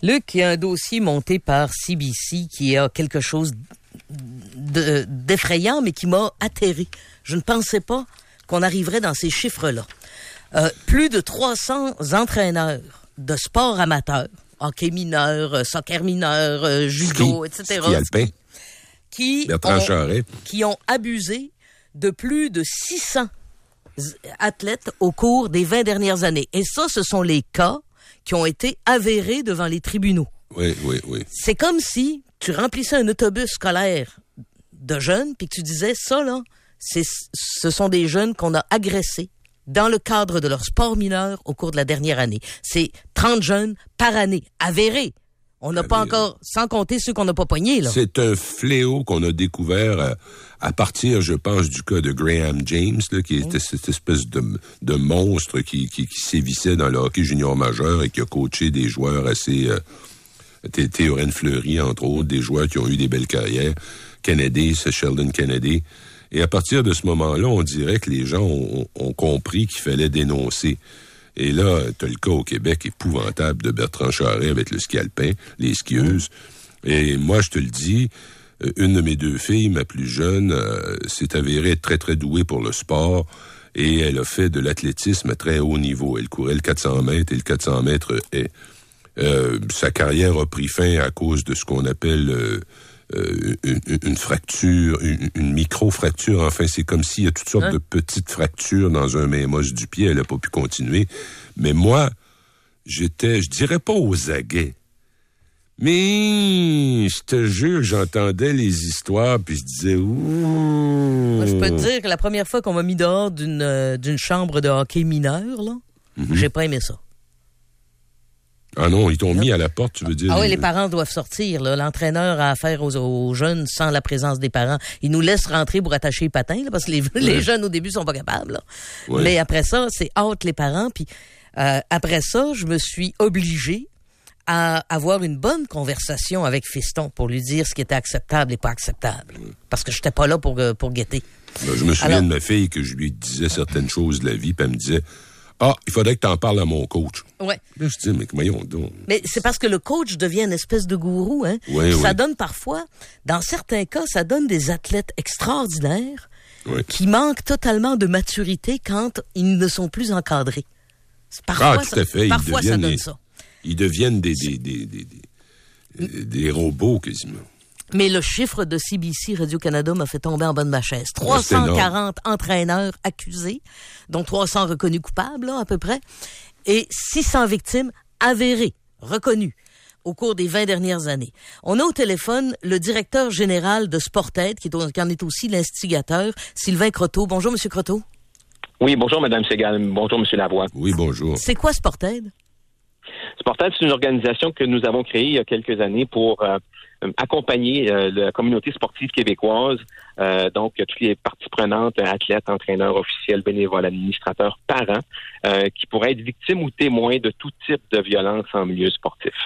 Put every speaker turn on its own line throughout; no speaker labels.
Luc, il y a un dossier monté par CBC qui a quelque chose d'effrayant, mais qui m'a atterré. Je ne pensais pas qu'on arriverait dans ces chiffres-là. Plus de 300 entraîneurs de sport amateur, hockey mineur, soccer mineur, judo, etc.
Ski alpin.
Qui ont abusé de plus de 600 athlètes au cours des 20 dernières années. Et ça, ce sont les cas qui ont été avérés devant les tribunaux.
Oui.
C'est comme si tu remplissais un autobus scolaire de jeunes, puis que tu disais, ça, là, ce sont des jeunes qu'on a agressés dans le cadre de leur sport mineur au cours de la dernière année. C'est 30 jeunes par année, avérés. On n'a pas encore, sans compter ceux qu'on n'a pas pognés, là.
C'est un fléau qu'on a découvert à partir, je pense, du cas de Graham James, là, qui était cette espèce de monstre qui sévissait dans le hockey junior majeur et qui a coaché des joueurs assez... Théorène Fleury, entre autres, des joueurs qui ont eu des belles carrières. Kennedy, c'est Sheldon Kennedy. Et à partir de ce moment-là, on dirait que les gens ont compris qu'il fallait dénoncer. Et là, t'as le cas au Québec épouvantable de Bertrand Charest avec le ski alpin, les skieuses. Et moi, je te le dis, une de mes deux filles, ma plus jeune, s'est avérée être très, très douée pour le sport. Et elle a fait de l'athlétisme à très haut niveau. Elle courait le 400 mètres et le 400 mètres est... sa carrière a pris fin à cause de ce qu'on appelle une fracture, une micro-fracture. Enfin, c'est comme s'il y a toutes sortes de petites fractures dans un même os du pied. Elle n'a pas pu continuer. Mais moi, je dirais pas aux aguets. Mais je te jure, j'entendais les histoires puis je disais ouh.
Moi, je peux te dire que la première fois qu'on m'a mis dehors d'une chambre de hockey mineur, là, j'ai pas aimé ça.
Ah non, ils t'ont mis à la porte, tu veux dire?
Ah oui, les parents doivent sortir, là. L'entraîneur a affaire aux jeunes sans la présence des parents. Il nous laisse rentrer pour attacher les patins, là, parce que les jeunes, au début, sont pas capables, là. Ouais. Mais après ça, c'est hâte les parents. Puis après ça, je me suis obligée à avoir une bonne conversation avec Fiston pour lui dire ce qui était acceptable et pas acceptable. Parce que j'étais pas là pour guetter.
Ben, je me souviens de ma fille que je lui disais certaines choses de la vie, puis elle me disait... Ah, il faudrait que tu en parles à mon coach.
Ouais.
Là, je dis, mais voyons donc.
Mais c'est parce que le coach devient une espèce de gourou, hein.
Oui,
ça donne parfois, dans certains cas, ça donne des athlètes extraordinaires qui manquent totalement de maturité quand ils ne sont plus encadrés. Parfois,
tout à fait.
Parfois, ça donne ça.
Ils deviennent des robots, quasiment.
Mais le chiffre de CBC Radio-Canada m'a fait tomber en bas de ma chaise. 340 entraîneurs accusés, dont 300 reconnus coupables, là, à peu près, et 600 victimes avérées, reconnues, au cours des 20 dernières années. On a au téléphone le directeur général de Sportaid, qui en est aussi l'instigateur, Sylvain Croteau. Bonjour, M. Croteau.
Oui, bonjour, Mme Segal. Bonjour, M. Lavoie.
Oui, bonjour.
C'est quoi Sportaid?
Sportaid, c'est une organisation que nous avons créée il y a quelques années pour accompagner la communauté sportive québécoise, donc toutes les parties prenantes, athlètes, entraîneurs, officiels, bénévoles, administrateurs, parents, qui pourraient être victimes ou témoins de tout type de violence en milieu sportif.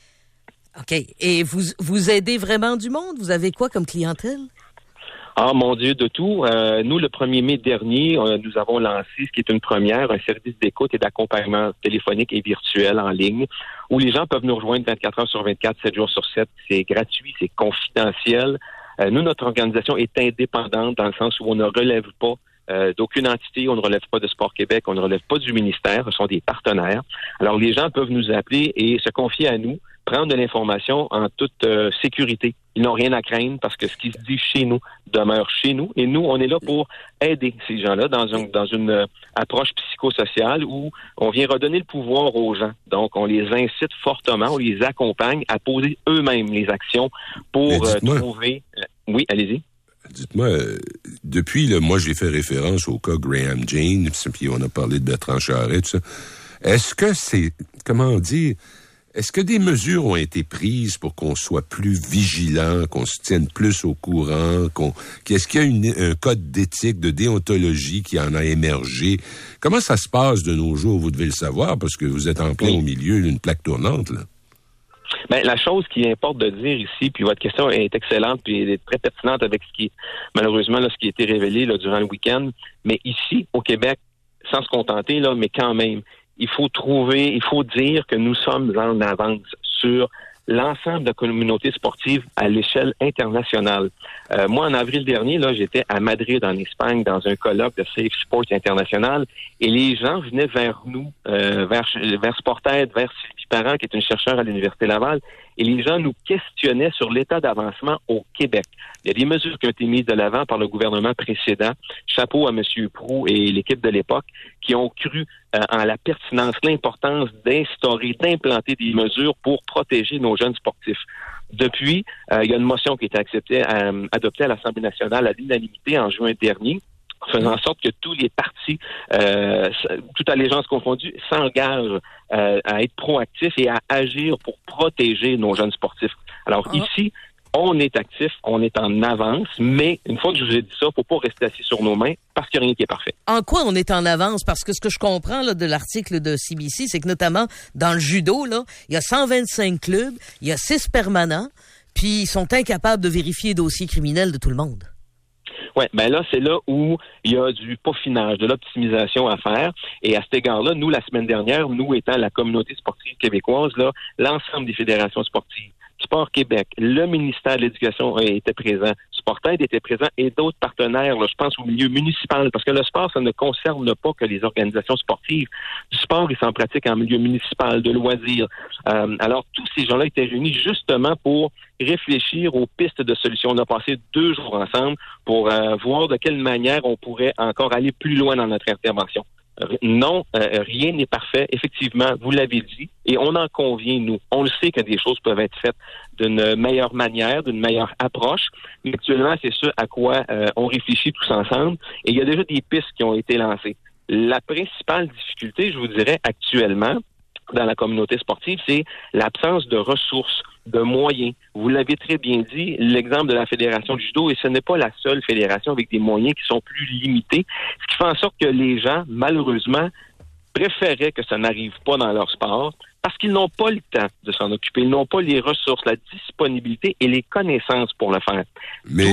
OK. Et vous aidez vraiment du monde? Vous avez quoi comme clientèle?
Ah, mon Dieu, de tout. Nous, le 1er mai dernier, nous avons lancé, ce qui est une première, un service d'écoute et d'accompagnement téléphonique et virtuel en ligne, où les gens peuvent nous rejoindre 24 heures sur 24, 7 jours sur 7. C'est gratuit, c'est confidentiel. Nous, notre organisation est indépendante dans le sens où on ne relève pas d'aucune entité, on ne relève pas de Sport Québec, on ne relève pas du ministère, ce sont des partenaires. Alors, les gens peuvent nous appeler et se confier à nous, prendre de l'information en toute sécurité. Ils n'ont rien à craindre parce que ce qui se dit chez nous demeure chez nous. Et nous, on est là pour aider ces gens-là dans une approche psychosociale où on vient redonner le pouvoir aux gens. Donc, on les incite fortement, on les accompagne à poser eux-mêmes les actions pour trouver... Oui, allez-y.
Dites-moi, depuis, moi, j'ai fait référence au cas Graham James, puis on a parlé de Bertrand Charest, tout ça. Est-ce que c'est, comment dire... Est-ce que des mesures ont été prises pour qu'on soit plus vigilant, qu'on se tienne plus au courant, est-ce qu'il y a un code d'éthique, de déontologie qui en a émergé? Comment ça se passe de nos jours? Vous devez le savoir parce que vous êtes en plein au milieu d'une plaque tournante, là.
Ben, la chose qui importe de dire ici, puis votre question est excellente, puis elle est très pertinente avec ce qui a été révélé là, durant le week-end. Mais ici, au Québec, sans se contenter, là, mais quand même, il faut dire que nous sommes en avance sur l'ensemble de la communauté sportive à l'échelle internationale. Moi, en avril dernier, là, j'étais à Madrid, en Espagne, dans un colloque de Safe Sport International, et les gens venaient vers nous, vers Sportaid, vers Sylvie Parent, qui est une chercheure à l'Université Laval, et les gens nous questionnaient sur l'état d'avancement au Québec. Il y a des mesures qui ont été mises de l'avant par le gouvernement précédent. Chapeau à M. Proulx et l'équipe de l'époque, qui ont cru en la pertinence, l'importance d'instaurer, d'implanter des mesures pour protéger nos jeunes sportifs. Depuis, il y a une motion qui a été adoptée à l'Assemblée nationale à l'unanimité en juin dernier, faisant en sorte que tous les partis, toute allégeance confondue, s'engagent à être proactifs et à agir pour protéger nos jeunes sportifs. Alors ici, on est actif, on est en avance, mais une fois que je vous ai dit ça, faut pas rester assis sur nos mains parce qu'il n'y a rien qui est parfait.
En quoi on est en avance? Parce que ce que je comprends là, de l'article de CBC, c'est que notamment dans le judo, là, il y a 125 clubs, il y a 6 permanents, puis ils sont incapables de vérifier les dossiers criminels de tout le monde.
Oui, ben là, c'est là où il y a du peaufinage, de l'optimisation à faire. Et à cet égard-là, nous, la semaine dernière, nous étant la communauté sportive québécoise, là, l'ensemble des fédérations sportives, Sport Québec, le ministère de l'Éducation était présent, Sportaid était présent et d'autres partenaires, là, je pense au milieu municipal, parce que le sport, ça ne concerne pas que les organisations sportives. Du sport, il s'en pratique en milieu municipal, de loisirs. Alors, tous ces gens-là étaient réunis justement pour réfléchir aux pistes de solutions. On a passé 2 jours ensemble pour voir de quelle manière on pourrait encore aller plus loin dans notre intervention. Non, rien n'est parfait. Effectivement, vous l'avez dit, et on en convient, nous. On le sait que des choses peuvent être faites d'une meilleure manière, d'une meilleure approche. Mais actuellement, c'est ce à quoi on réfléchit tous ensemble. Et il y a déjà des pistes qui ont été lancées. La principale difficulté, je vous dirais, actuellement, dans la communauté sportive, c'est l'absence de ressources, de moyens. Vous l'avez très bien dit, l'exemple de la Fédération du judo, et ce n'est pas la seule fédération avec des moyens qui sont plus limités, ce qui fait en sorte que les gens, malheureusement, préféraient que ça n'arrive pas dans leur sport parce qu'ils n'ont pas le temps de s'en occuper, ils n'ont pas les ressources, la disponibilité et les connaissances pour le faire.
Mais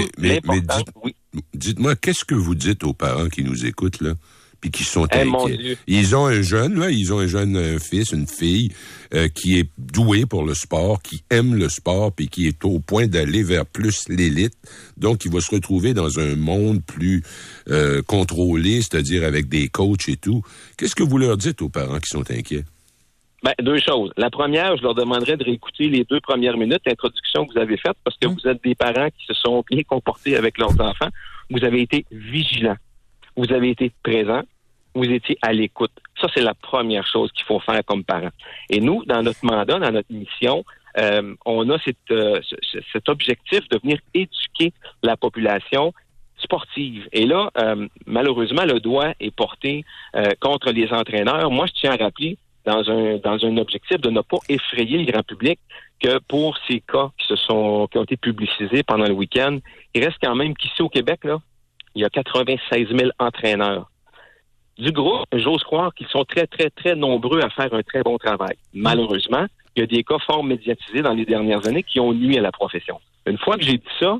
dites-moi, qu'est-ce que vous dites aux parents qui nous écoutent, là? Puis qui sont inquiets. Ils ont un jeune, un fils, une fille qui est doué pour le sport, qui aime le sport, puis qui est au point d'aller vers plus l'élite. Donc, il va se retrouver dans un monde plus contrôlé, c'est-à-dire avec des coachs et tout. Qu'est-ce que vous leur dites aux parents qui sont inquiets?
Ben, 2 choses. La première, je leur demanderais de réécouter les 2 premières minutes d'introduction que vous avez faites parce que vous êtes des parents qui se sont bien comportés avec leurs enfants. Vous avez été vigilants. Vous avez été présents, vous étiez à l'écoute. Ça, c'est la première chose qu'il faut faire comme parents. Et nous, dans notre mandat, dans notre mission, on a cet objectif de venir éduquer la population sportive. Et là, malheureusement, le doigt est porté contre les entraîneurs. Moi, je tiens à rappeler, dans un objectif de ne pas effrayer le grand public, que pour ces cas qui ont été publicisés pendant le week-end, il reste quand même qu'ici au Québec, là, il y a 96 000 entraîneurs. Du groupe, j'ose croire qu'ils sont très, très, très nombreux à faire un très bon travail. Malheureusement, il y a des cas fort médiatisés dans les dernières années qui ont nuit à la profession. Une fois que j'ai dit ça,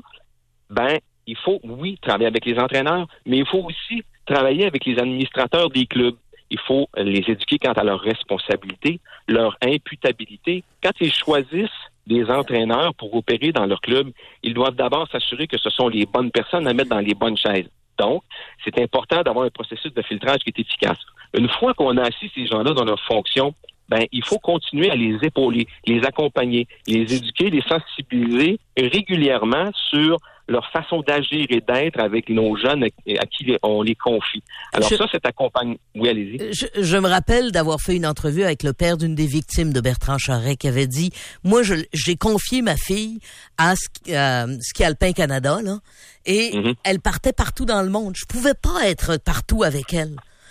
il faut, oui, travailler avec les entraîneurs, mais il faut aussi travailler avec les administrateurs des clubs. Il faut les éduquer quant à leurs responsabilités, leur imputabilité. Quand ils choisissent des entraîneurs pour opérer dans leur club, ils doivent d'abord s'assurer que ce sont les bonnes personnes à mettre dans les bonnes chaises. Donc, c'est important d'avoir un processus de filtrage qui est efficace. Une fois qu'on a assis ces gens-là dans leur fonction, il faut continuer à les épauler, les accompagner, les éduquer, les sensibiliser régulièrement sur leur façon d'agir et d'être avec nos jeunes à qui on les confie. Alors c'est accompagnement. Oui, allez-y.
Je me rappelle d'avoir fait une entrevue avec le père d'une des victimes de Bertrand Charret qui avait dit, moi, j'ai confié ma fille à Ski Alpin Canada, là, et elle partait partout dans le monde. Je pouvais pas être partout avec elle.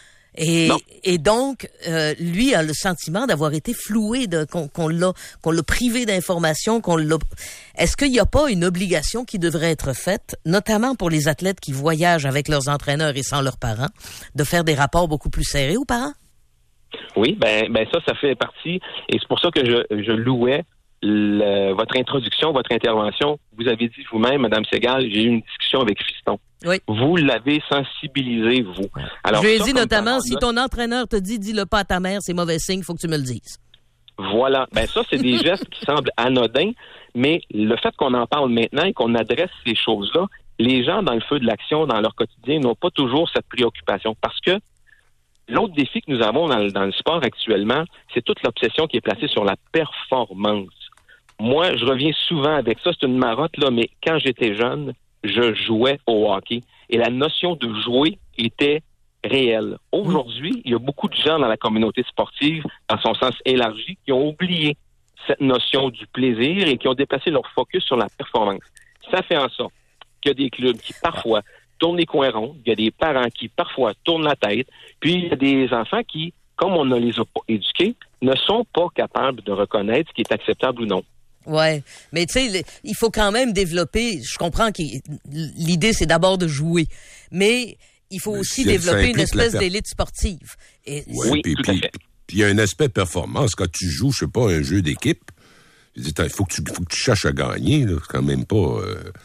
Et donc, lui a le sentiment d'avoir été floué, qu'on l'a privé d'informations, Est-ce qu'il n'y a pas une obligation qui devrait être faite, notamment pour les athlètes qui voyagent avec leurs entraîneurs et sans leurs parents, de faire des rapports beaucoup plus serrés aux parents?
Oui, ça fait partie, et c'est pour ça que je louais votre introduction, votre intervention. Vous avez dit vous-même, Mme Segal, j'ai eu une discussion avec Fiston.
Oui.
Vous l'avez sensibilisé, vous. Alors,
je lui ai dit notamment, si ton entraîneur te dit, dis-le pas à ta mère, c'est mauvais signe, il faut que tu me le dises.
Voilà. Ben ça, c'est des gestes qui semblent anodins, mais le fait qu'on en parle maintenant et qu'on adresse ces choses-là, les gens dans le feu de l'action, dans leur quotidien, n'ont pas toujours cette préoccupation. Parce que l'autre défi que nous avons dans le sport actuellement, c'est toute l'obsession qui est placée sur la performance. Moi, je reviens souvent avec ça, c'est une marotte, là, mais quand j'étais jeune, je jouais au hockey. Et la notion de jouer était réelle. Aujourd'hui, il y a beaucoup de gens dans la communauté sportive, dans son sens élargi, qui ont oublié cette notion du plaisir et qui ont déplacé leur focus sur la performance. Ça fait en sorte qu'il y a des clubs qui, parfois, tournent les coins ronds, il y a des parents qui, parfois, tournent la tête, puis il y a des enfants qui, comme on ne les a pas éduqués, ne sont pas capables de reconnaître ce qui est acceptable ou non.
Ouais, mais tu sais, il faut quand même développer, je comprends que l'idée, c'est d'abord de jouer, mais il faut aussi développer une espèce d'élite sportive.
Oui, puis il y a un aspect performance. Quand tu joues, je sais pas, un jeu d'équipe, il faut que tu cherches à gagner, là. C'est quand même pas...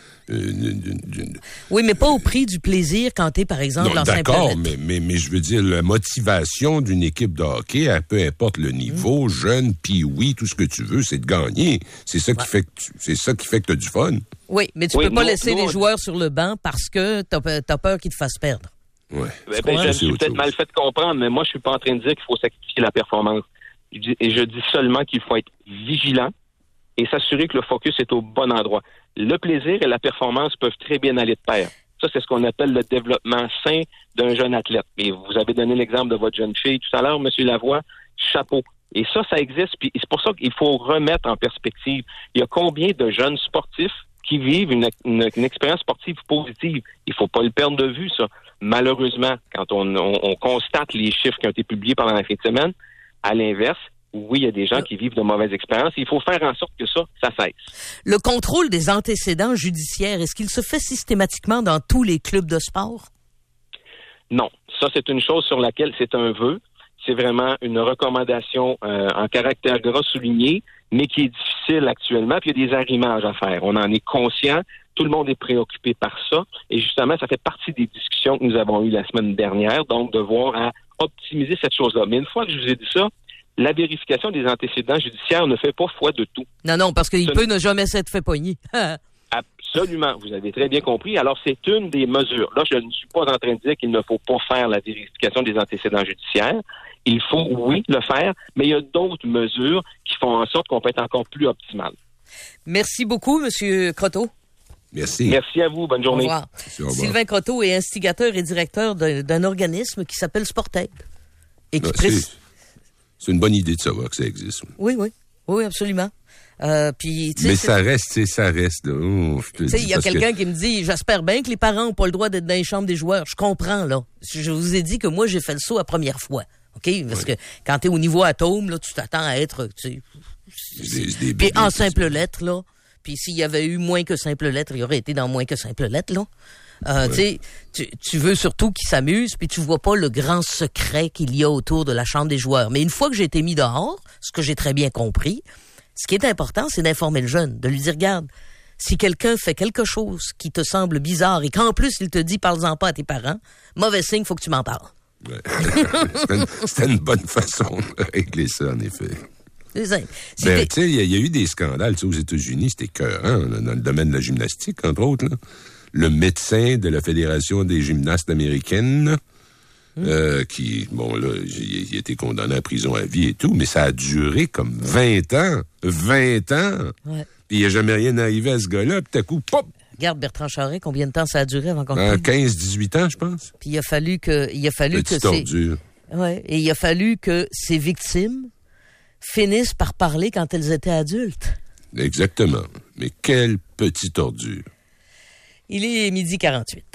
Oui, mais pas au prix du plaisir quand t'es, par exemple, en simple
d'accord, mais je veux dire, la motivation d'une équipe de hockey, peu importe le niveau, jeune, puis tout ce que tu veux, c'est de gagner. C'est ça qui fait que t'as du fun.
Oui, mais tu peux pas laisser les joueurs sur le banc parce que t'as peur qu'ils te fassent perdre.
Ouais.
Je me suis peut-être mal fait comprendre, mais moi, je suis pas en train de dire qu'il faut sacrifier la performance. Je dis seulement qu'il faut être vigilant et s'assurer que le focus est au bon endroit. Le plaisir et la performance peuvent très bien aller de pair. Ça, c'est ce qu'on appelle le développement sain d'un jeune athlète. Et vous avez donné l'exemple de votre jeune fille tout à l'heure, M. Lavoie, chapeau. Et ça existe, puis c'est pour ça qu'il faut remettre en perspective. Il y a combien de jeunes sportifs qui vivent une expérience sportive positive? Il faut pas le perdre de vue, ça. Malheureusement, quand on constate les chiffres qui ont été publiés pendant la fin de semaine, à l'inverse, oui, il y a des gens qui vivent de mauvaises expériences. Il faut faire en sorte que ça cesse.
Le contrôle des antécédents judiciaires, est-ce qu'il se fait systématiquement dans tous les clubs de sport?
Non. Ça, c'est une chose sur laquelle c'est un vœu. C'est vraiment une recommandation en caractère gras souligné, mais qui est difficile actuellement. Puis il y a des arrimages à faire. On en est conscient. Tout le monde est préoccupé par ça. Et justement, ça fait partie des discussions que nous avons eues la semaine dernière. Donc, de voir à optimiser cette chose-là. Mais une fois que je vous ai dit ça, la vérification des antécédents judiciaires ne fait pas foi de tout.
Non, parce qu'il peut ne jamais s'être fait pogner.
Absolument, vous avez très bien compris. Alors, c'est une des mesures. Là, je ne suis pas en train de dire qu'il ne faut pas faire la vérification des antécédents judiciaires. Il faut, oui, le faire, mais il y a d'autres mesures qui font en sorte qu'on peut être encore plus optimal.
Merci beaucoup, M. Croteau.
Merci.
Merci à vous. Bonne journée.
Au revoir. Sylvain Croteau est instigateur et directeur d'un organisme qui s'appelle Sportaid. Et qui
c'est une bonne idée de savoir que ça existe.
Oui, absolument. Puis,
mais ça reste.
Il y a quelqu'un qui me dit, j'espère bien que les parents n'ont pas le droit d'être dans les chambres des joueurs. Je comprends, là. Je vous ai dit que moi, j'ai fait le saut la première fois. OK? Parce que quand tu es au niveau atome, là, tu t'attends à être... Puis en simple lettre, là. Puis s'il y avait eu moins que simple lettre, il aurait été dans moins que simple lettre, là. Tu veux surtout qu'ils s'amusent, puis tu vois pas le grand secret qu'il y a autour de la chambre des joueurs. Mais une fois que j'ai été mis dehors, ce que j'ai très bien compris, ce qui est important, c'est d'informer le jeune, de lui dire, regarde, si quelqu'un fait quelque chose qui te semble bizarre et qu'en plus il te dit, parle-en pas à tes parents, mauvais signe, faut que tu m'en parles.
Ouais. C'était une bonne façon de régler ça, en effet.
Tu sais,
il y a eu des scandales aux États-Unis, c'était écœurant, dans le domaine de la gymnastique, entre autres, là. Le médecin de la Fédération des gymnastes américaines, qui, il a été condamné à prison à vie et tout, mais ça a duré comme 20 ans. 20 ans! Ouais. Puis il n'y a jamais rien arrivé à ce gars-là, puis tout à coup, pop!
Regarde Bertrand Charest, combien de temps ça a duré avant qu'on...
15-18 ans, je pense.
Puis il a fallu que et il a fallu que ces victimes finissent par parler quand elles étaient adultes.
Exactement. Mais quelle petite ordure.
Il est 12h48.